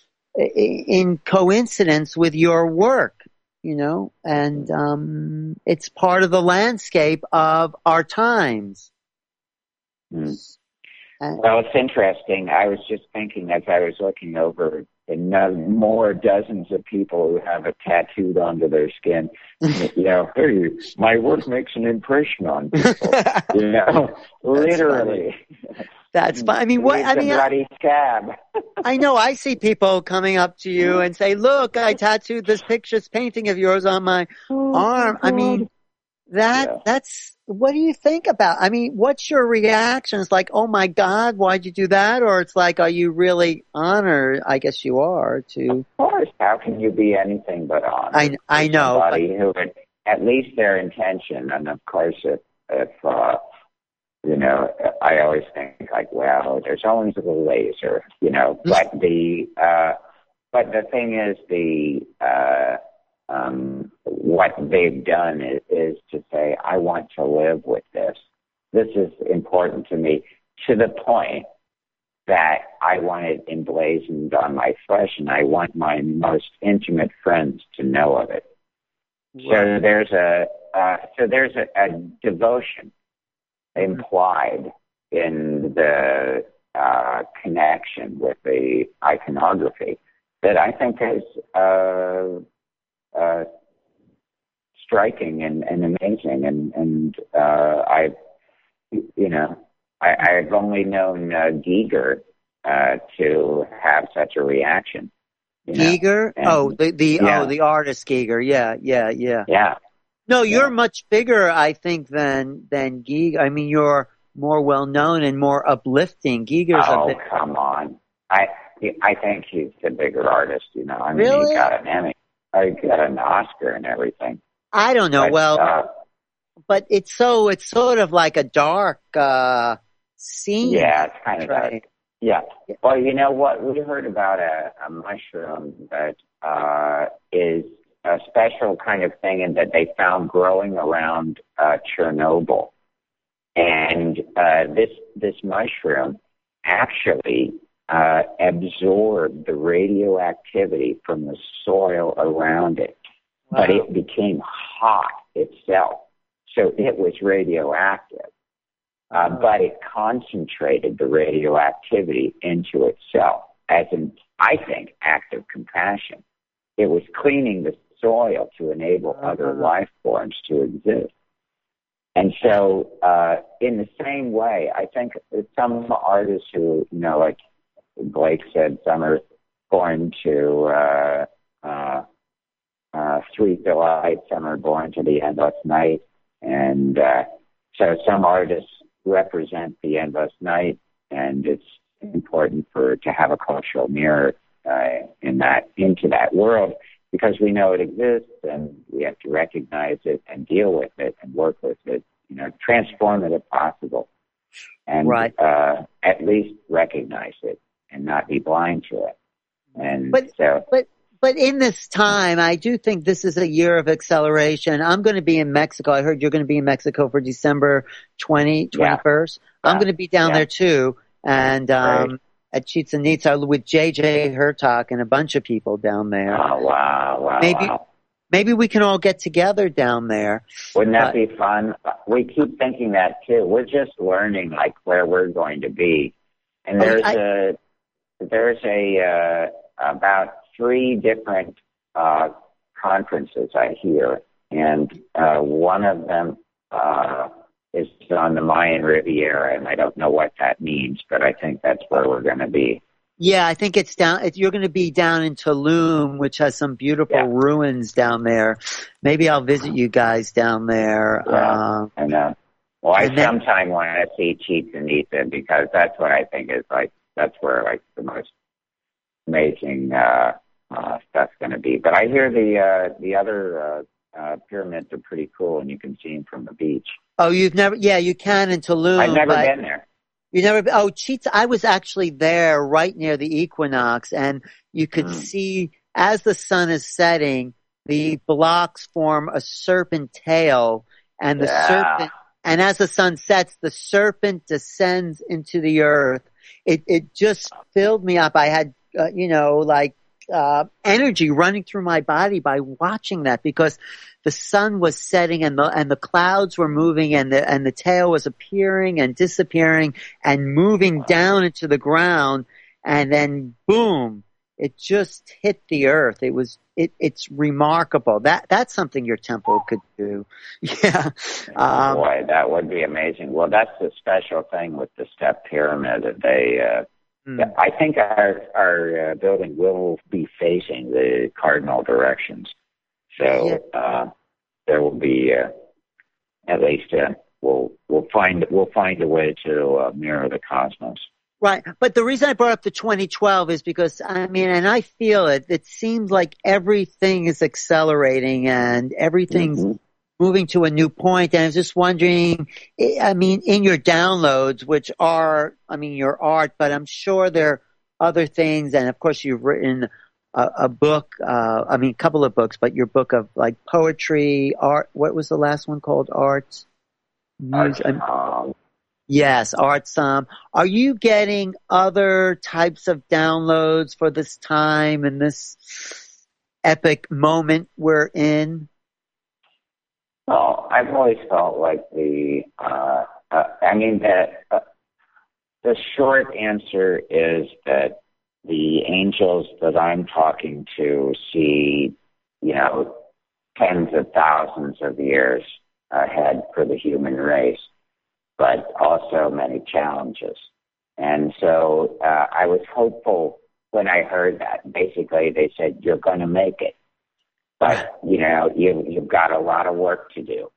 in coincidence with your work, you know, and um, it's part of the landscape of our times. Mm. Well, it's interesting. I was just thinking as I was looking over the no, more dozens of people who have it tattooed onto their skin. You know, hey, my work makes an impression on people. You know, literally. That's fine. I mean, what? I mean, bloody scab. I know. I see people coming up to you and say, "Look, I tattooed this picture, painting of yours on my oh, arm." I mean, that yeah. that's. What do you think about? I mean, what's your reaction? It's like, oh my God, why'd you do that? Or it's like, are you really honored? I guess you are too. Of course. How can you be anything but honored? I I know. Somebody but, who would, at least their intention, and of course, if if uh, you know, I always think like, well, there's always a laser, you know. But the uh, but the thing is, the uh, Um, what they've done is, is to say, I want to live with this. This is important to me, to the point that I want it emblazoned on my flesh, and I want my most intimate friends to know of it. Wow. So there's a uh, so there's a, a devotion implied in the uh, connection with the iconography that I think is uh, uh, striking and, and amazing, and and uh, I, you know, I, I've only known uh, Giger uh, to have such a reaction. Giger? And, oh, the the yeah. oh the artist Giger. Yeah, yeah, yeah. Yeah. No, you're yeah. much bigger, I think, than than Giger. I mean, you're more well known and more uplifting. Giger's oh, a bit. come on! I I think he's the bigger artist. You know, I mean, really? he got an Emmy, he got an Oscar and everything. I don't know. But, well, uh, but it's so it's sort of like a dark uh, scene. Yeah, it's kind of right? dark. Yeah. Well, you know what? We heard about a, a mushroom that uh, is a special kind of thing, and that they found growing around uh, Chernobyl. And uh, this this mushroom actually uh, absorbed the radioactivity from the soil around it, wow. but it became hot itself, so it was radioactive. Uh, but it concentrated the radioactivity into itself as an, I think, act of compassion. It was cleaning the soil to enable uh-huh. other life forms to exist. And so, uh, in the same way, I think some artists who, you know, like Blake said, some are born to uh, uh, uh, sweet delight, some are born to the endless night. And uh, so some artists represent the endless night, and it's important for to have a cultural mirror uh, in that into that world, because we know it exists and we have to recognize it and deal with it and work with it, you know, transform it if possible, and right. uh, at least recognize it and not be blind to it. And but, so, but But in this time, I do think this is a year of acceleration. I'm going to be in Mexico. I heard you're going to be in Mexico for December twentieth, twenty-first. Yeah. I'm going to be down yeah. there too. And, um, right. at Chichen Itza with J J Hertak and a bunch of people down there. Oh, wow, wow, Maybe, wow. maybe we can all get together down there. Wouldn't that uh, be fun? We keep thinking that too. We're just learning like where we're going to be. And there's I, a, there's a, uh, about three different uh, conferences I hear, and uh, one of them uh, is on the Mayan Riviera, and I don't know what that means, but I think that's where we're going to be. Yeah, I think it's down. It, you're going to be down in Tulum, which has some beautiful yeah. ruins down there. Maybe I'll visit you guys down there. Yeah, uh, I know. Well, I and then, sometime want to see Chichen Itza, because that's what I think is like, that's where like the most amazing uh, uh, stuff's going to be. But I hear the uh, the other uh, uh, pyramids are pretty cool, and you can see them from the beach. Oh, you've never? Yeah, you can in Tulum. I've never but been there. You never? Oh, Chichen. I was actually there right near the equinox, and you could mm. see as the sun is setting, the blocks form a serpent tail, and the yeah. serpent. And as the sun sets, the serpent descends into the earth. It it just filled me up. I had, uh, you know, like uh energy running through my body by watching that, because the sun was setting and the and the clouds were moving, and the and the tail was appearing and disappearing and moving down into the ground, and then boom, it just hit the earth. It was it it's remarkable. That that's something your temple could do. Yeah. Um, Boy, that would be amazing. Well, that's the special thing with the step pyramid, that they uh mm. I think our our uh, building will be facing the cardinal directions. So yeah. uh, there will be, uh, at least, uh, we'll we'll find we'll find a way to uh, mirror the cosmos. Right, but the reason I brought up the twenty twelve is because I mean, and I feel it. It seems like everything is accelerating and everything's mm-hmm. moving to a new point. And I was just wondering, I mean, in your downloads, which are, I mean, your art, but I'm sure there are other things, and of course, you've written a, a book, uh, I mean, a couple of books, but your book of like poetry, art, what was the last one called? Art? Art um, Yes, Artsum. Are you getting other types of downloads for this time and this epic moment we're in? Well, I've always felt like the, uh, uh, I mean, the, uh, the short answer is that the angels that I'm talking to see, you know, tens of thousands of years ahead for the human race, but also many challenges. And so uh, I was hopeful when I heard that. Basically, they said, you're going to make it. But, you know, you, you've got a lot of work to do.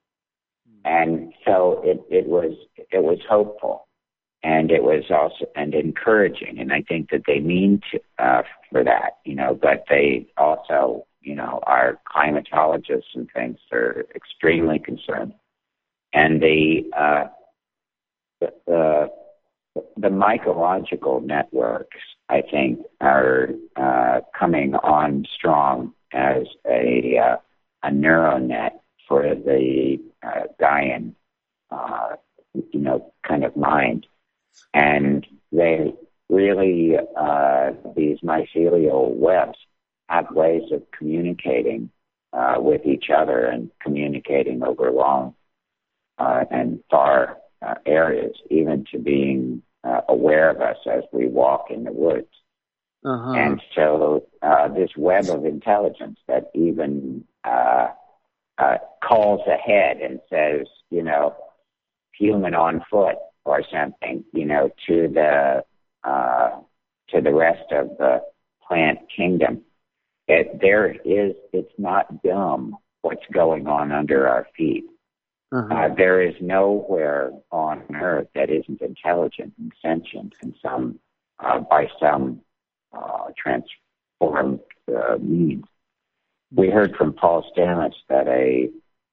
And so it, it was it was hopeful. And it was also and encouraging. And I think that they mean to, uh, for that, you know, but they also, you know, our climatologists and things are extremely concerned. And the, uh, the, the, the mycological networks, I think, are uh, coming on strong as a, uh, a neuronet for the uh, Gaian, uh, you know, kind of mind. And they really, uh, these mycelial webs have ways of communicating uh, with each other and communicating over long uh, and far uh, areas, even to being uh, aware of us as we walk in the woods. Uh-huh. And so uh, this web of intelligence that even uh, uh, calls ahead and says, you know, human on foot or something, you know, to the uh, to the rest of the plant kingdom. It, there is, it's not dumb what's going on under our feet. Uh-huh. Uh, there is nowhere on earth that isn't intelligent and sentient in some uh, by some uh, transformed uh, means. We heard from Paul Stamets that a,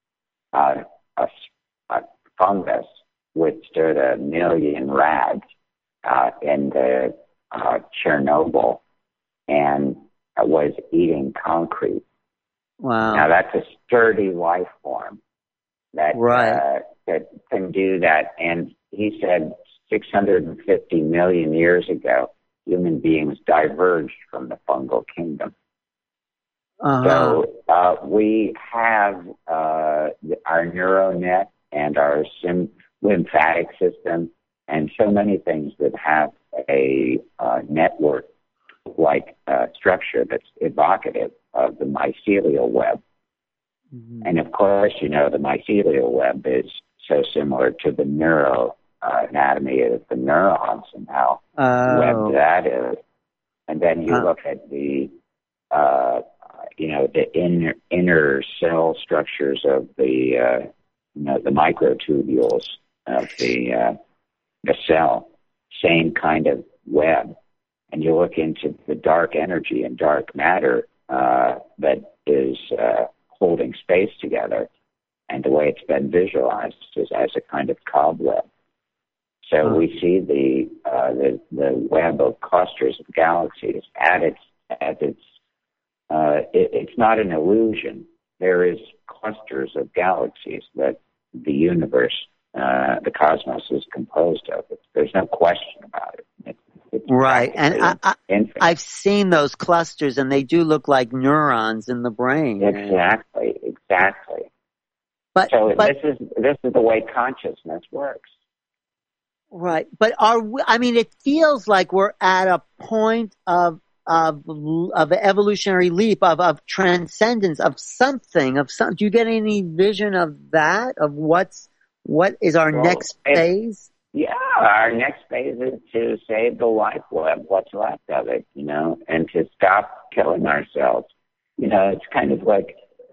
uh, a, a fungus withstood a million rads uh, in the uh, Chernobyl and was eating concrete. Wow! Now that's a sturdy life form that right. uh, that can do that. And he said six hundred fifty million years ago, human beings diverged from the fungal kingdom. Uh-huh. So uh, we have uh, our neuronet and our sim- lymphatic system and so many things that have a uh, network-like uh, structure that's evocative of the mycelial web. Mm-hmm. And of course, you know, the mycelial web is so similar to the neuro uh, anatomy of the neurons and how oh. webbed that is. And then you uh. look at the uh, you know, the inner, inner cell structures of the, uh, you know, the microtubules of the, uh, the cell, same kind of web. And you look into the dark energy and dark matter, uh, that is, uh, holding space together. And the way it's been visualized is as a kind of cobweb. So oh. we see the, uh, the, the web of clusters of galaxies at its, at its, Uh, it, it's not an illusion. There is clusters of galaxies that the universe, uh, the cosmos is composed of. It's, there's no question about it. it it's right. And I, I, I've seen those clusters and they do look like neurons in the brain. Exactly. Exactly. But, so but, this is, this is the way consciousness works. Right. But are we, I mean, it feels like we're at a point of, Of of an evolutionary leap, of of transcendence, of something, of some. Do you get any vision of that? Of what's what is our well, next phase? Yeah, our next phase is to save the life web, what's left of it, you know, and to stop killing ourselves. You know, it's kind of like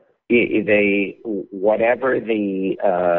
they whatever the uh,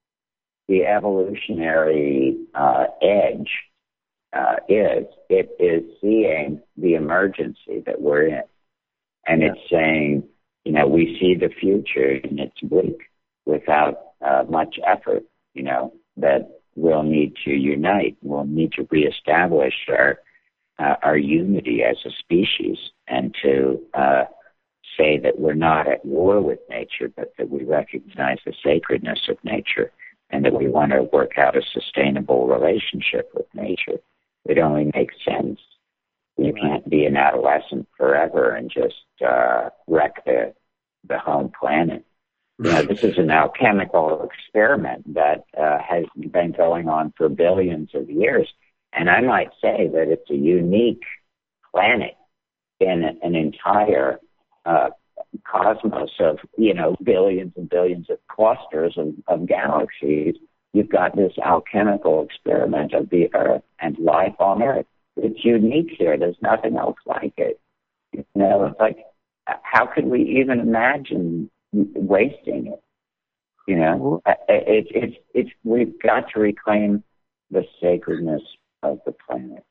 the evolutionary uh, edge. Uh, is, it is seeing the emergency that we're in. And yeah. It's saying, you know, we see the future and it's bleak without uh, much effort, you know, that we'll need to unite. We'll need to reestablish our, uh, our unity as a species and to uh, say that we're not at war with nature, but that we recognize the sacredness of nature and that we want to work out a sustainable relationship with nature. It only makes sense. You can't be an adolescent forever and just uh, wreck the the home planet. You know, this is an alchemical experiment that uh, has been going on for billions of years, and I might say that it's a unique planet in an entire uh, cosmos of, you know, billions and billions of clusters of, of galaxies. You've got this alchemical experiment of the Earth and life on Earth. It's unique here. There's nothing else like it. You know, it's like, how could we even imagine wasting it? You know, it's it's it's we've got to reclaim the sacredness of the planet.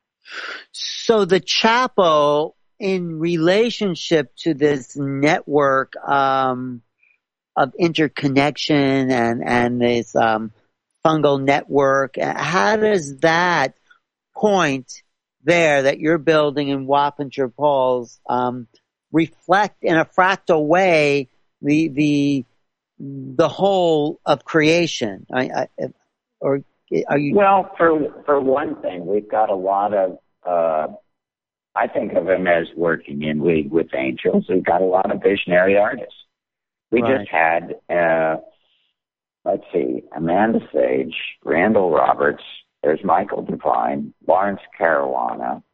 So the chapel, in relationship to this network um, of interconnection and and this um, fungal network, how does that point there that you're building in Wappinger Falls um, reflect in a fractal way the the the whole of creation? I, I, or are you? Well, for for one thing, we've got a lot of. Uh, I think of them as working in league with angels. We've got a lot of visionary artists. We right. just had, uh, let's see, Amanda Sage, Randall Roberts. There's Michael Devine, Lawrence Caruana.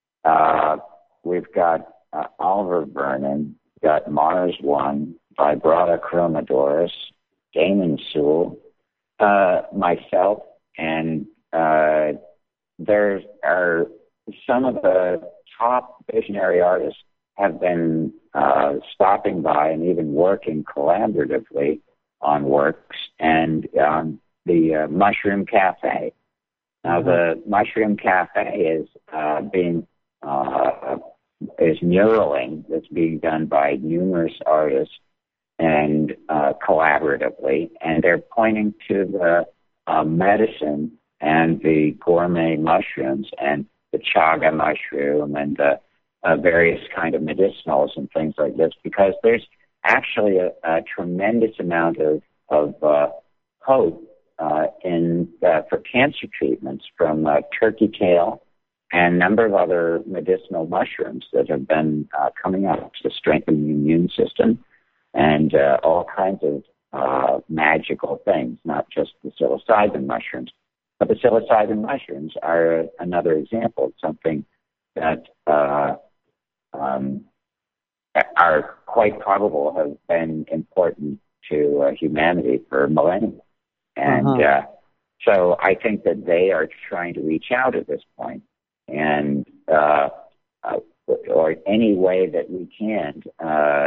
Uh, we've got uh, Oliver Vernon, got Mars One, Vibrata Chromadoris, Damon Sewell, uh, myself, and uh, there are some of the top visionary artists have been uh, stopping by and even working collaboratively on works, and um, the uh, Mushroom Cafe. Now, the Mushroom Cafe is uh, being uh, is muraling that's being done by numerous artists and uh, collaboratively, and they're pointing to the uh, medicine and the gourmet mushrooms and the chaga mushroom and the uh, various kind of medicinals and things like this, because there's actually a, a tremendous amount of of uh, hope. Uh, in uh, for cancer treatments from uh, turkey tail and a number of other medicinal mushrooms that have been uh, coming out to strengthen the immune system and uh, all kinds of uh, magical things, not just the psilocybin mushrooms. But the psilocybin mushrooms are another example of something that uh, um, are quite probable have been important to uh, humanity for millennia. And uh-huh. uh, so I think that they are trying to reach out at this point, and uh, uh, or any way that we can uh,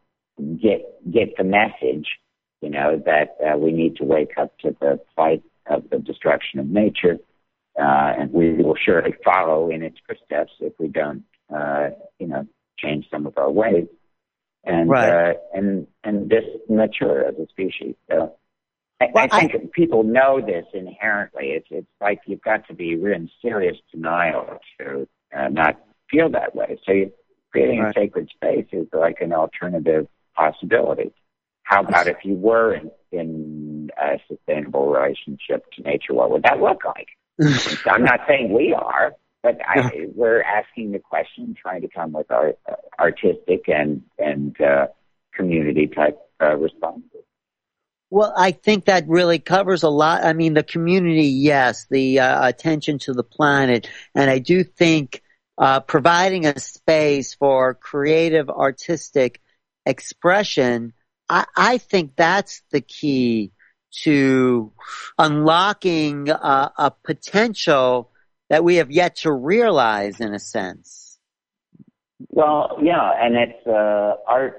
get get the message, you know, that uh, we need to wake up to the fight of the destruction of nature, uh, and we will surely follow in its footsteps if we don't, uh, you know, change some of our ways, and right. uh, and and just mature as a species. So. I, well, I think I, people know this inherently. It's it's like you've got to be in serious denial to uh, not feel that way. So you, creating right. a sacred space is like an alternative possibility. How about if you were in, in a sustainable relationship to nature? What would that look like? I'm not saying we are, but I, we're asking the question, trying to come with our uh, artistic and and uh, community type uh, responses. Well, I think that really covers a lot. I mean, the community, yes, the uh, attention to the planet. And I do think uh, providing a space for creative, artistic expression, I, I think that's the key to unlocking uh, a potential that we have yet to realize, in a sense. Well, yeah, and it's uh, art,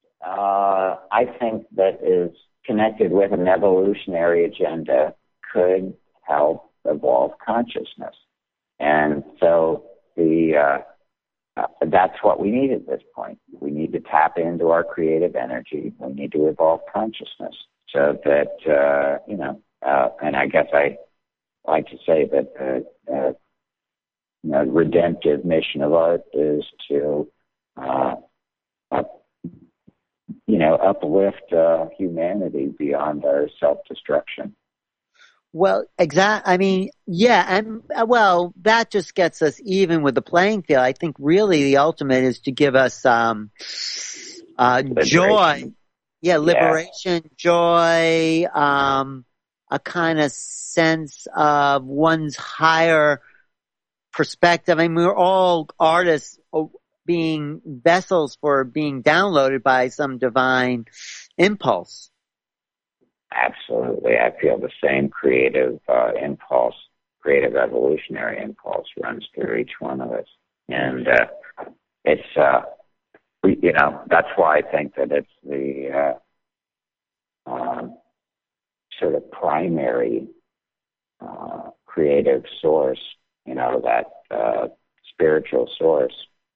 uh, I think, that is connected with an evolutionary agenda could help evolve consciousness. And so the uh, uh, that's what we need at this point. We need to tap into our creative energy. We need to evolve consciousness so that, uh, you know, uh, and I guess I like to say that the uh, you know, redemptive mission of art is to uh, uh, you know, uplift uh, humanity beyond our self-destruction. Well, exact. I mean, yeah, and uh, well, that just gets us even with the playing field. I think really the ultimate is to give us um, uh, joy. Yeah, liberation, yeah. joy, um, a kind of sense of one's higher perspective. I mean, we're all artists being vessels for being downloaded by some divine impulse. Absolutely. I feel the same creative uh, impulse, creative evolutionary impulse runs through each one of us. And uh, it's, uh, you know, that's why I think that it's the uh, um, sort of primary uh, creative source, you know, that uh, spiritual source.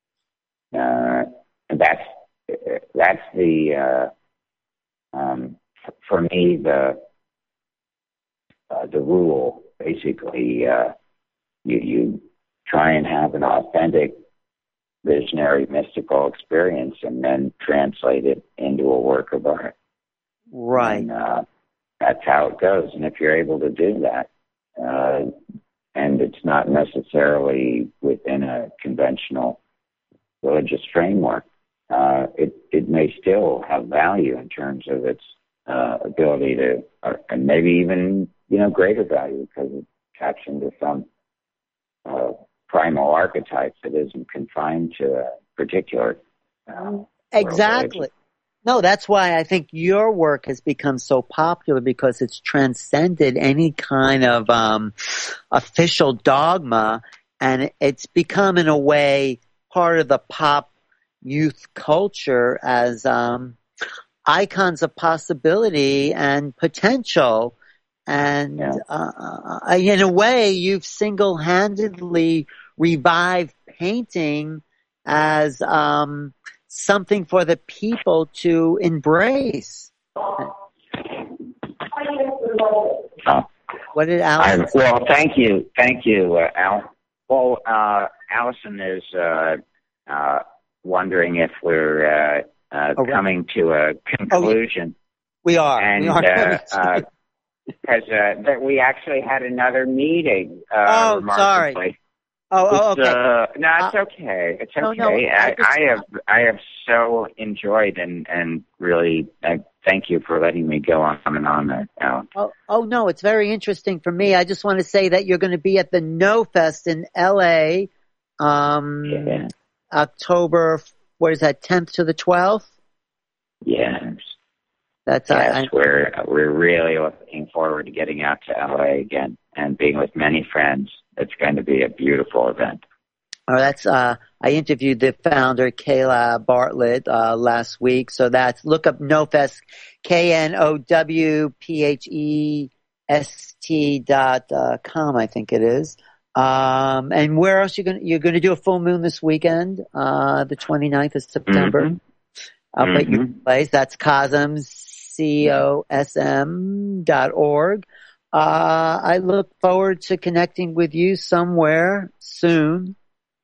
Uh, and that's, that's the, uh, um, for me, the uh, the rule, basically, uh, you, you try and have an authentic, visionary, mystical experience and then translate it into a work of art. Right. And, uh, that's how it goes. And if you're able to do that, uh, and it's not necessarily within a conventional religious framework, uh, it, it may still have value in terms of its Uh, ability to, uh, and maybe even, you know, greater value because it taps into some uh, primal archetypes that isn't confined to a particular uh, exactly. No, that's why I think your work has become so popular because it's transcended any kind of um, official dogma, and it's become, in a way, part of the pop youth culture as um, icons of possibility and potential. And yeah. uh, in a way, you've single-handedly revived painting as um, something for the people to embrace. Oh. What did Allison I, Well, thank you. Thank you, uh, Al. Well, uh, Allison is uh, uh, wondering if we're uh, Uh, oh, coming to a conclusion. Oh, we are. And, we are. uh, uh, cause, uh, that we actually had another meeting, uh, oh, remarkably. sorry. Oh, oh, okay. Uh, no, it's uh, okay. It's okay. No, no, I, I, just, I have, I have so enjoyed and, and really, uh, thank you for letting me go on and on there, Alan. Oh, oh, no, it's very interesting for me. I just want to say that you're going to be at the No Fest in L A, um, yeah. October, what is that, tenth to the twelfth? Yes. That's yes, I, we're we're really looking forward to getting out to L A again and being with many friends. It's going to be a beautiful event. Oh, that's uh, I interviewed the founder Kayla Bartlett uh, last week, so that's look up NoFest, K N O W P H E S T dot uh, com, I think it is. Um, and where else you going you're going to do a full moon this weekend, uh, the twenty-ninth of September. Mm-hmm. Up mm-hmm. at your place. That's Cosm, C O S M dot org. Uh, I look forward to connecting with you somewhere soon.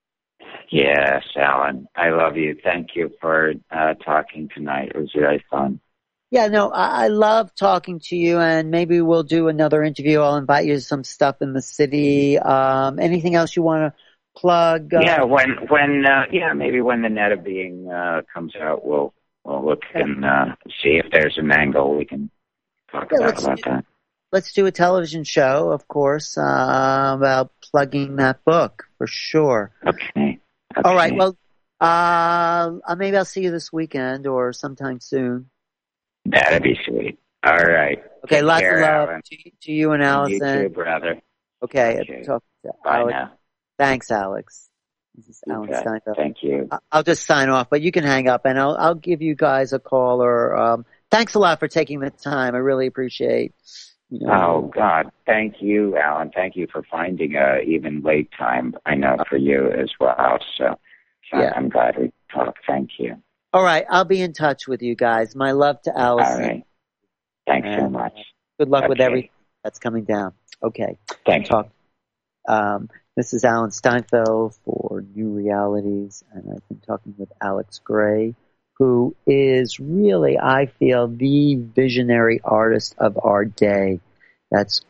Yes, Alan. I love you. Thank you for uh, talking tonight. It was really fun. Yeah, no, I, I love talking to you, and maybe we'll do another interview. I'll invite you to some stuff in the city. Um, anything else you want to plug? Uh, yeah, when, when, uh, yeah, maybe when the Net of Being uh, comes out, we'll, we'll look and uh, see if there's an angle we can talk yeah, about, about do, that. Let's do a television show, of course, uh, about plugging that book for sure. Okay. okay. All right. Well, uh, maybe I'll see you this weekend or sometime soon. That'd be sweet. All right. Okay. Take lots care, of love Alan. to, to you and Allison. You too, brother. Okay. okay. Talk to Bye Alex. now. Thanks, Alex. This is okay. Alan Steinfeld. Thank you. I'll just sign off, but you can hang up, and I'll I'll give you guys a call. Or um, thanks a lot for taking the time. I really appreciate. You know, oh God, thank you, Alan. Thank you for finding a even late time. I know for you as well. So, so yeah. I'm glad we talked. Thank you. All right, I'll be in touch with you guys. My love to Allison. All right. Thanks and so much. Good luck okay. with everything that's coming down. Okay. Thanks. Talk. Um, this is Alan Steinfeld for New Realities, and I've been talking with Alex Grey, who is really, I feel, the visionary artist of our day. That's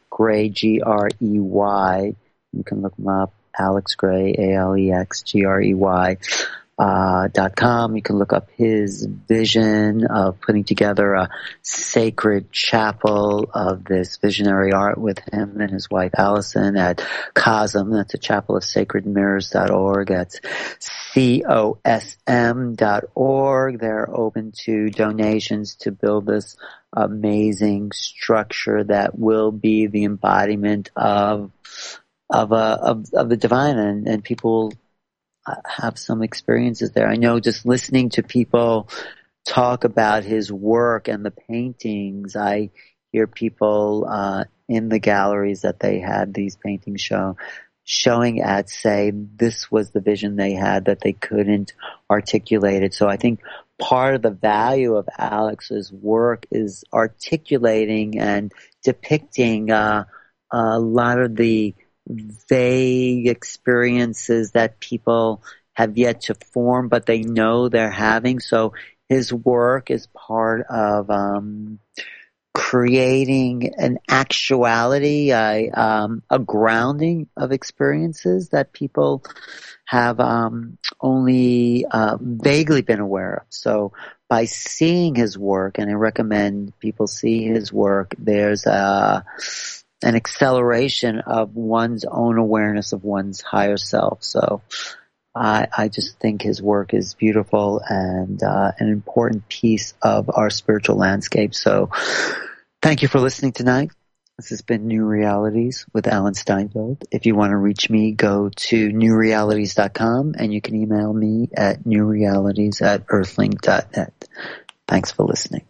Grey, G R E Y. You can look him up, Alex Grey, A L E X G R E Y. Uh, dot com. You can look up his vision of putting together a sacred chapel of this visionary art with him and his wife Allison at COSM. That's a chapel of sacred mirrors dot org. That's C O S M dot org. They're open to donations to build this amazing structure that will be the embodiment of of, uh, of, of the divine, and, and people have some experiences there. I know just listening to people talk about his work and the paintings, I hear people uh, in the galleries that they had these paintings show, showing at, say, this was the vision they had that they couldn't articulate it. So I think part of the value of Alex's work is articulating and depicting uh, a lot of the vague experiences that people have yet to form, but they know they're having. So his work is part of um, creating an actuality, a, um, a grounding of experiences that people have um, only uh, vaguely been aware of. So by seeing his work, and I recommend people see his work, there's a an acceleration of one's own awareness of one's higher self. So I, I just think his work is beautiful and uh, an important piece of our spiritual landscape. So thank you for listening tonight. This has been New Realities with Alan Steinfeld. If you want to reach me, go to new realities dot com, and you can email me at newrealities at earthlink dot net. Thanks for listening.